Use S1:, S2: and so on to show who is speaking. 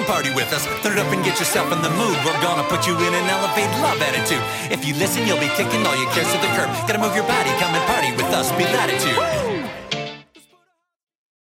S1: party with us. Throw it up and get yourself in the mood. We're gonna put you in an elevated love attitude. If you listen, you'll be kicking all your cares to the curb. Gotta move your body, come and party with us, be latitude.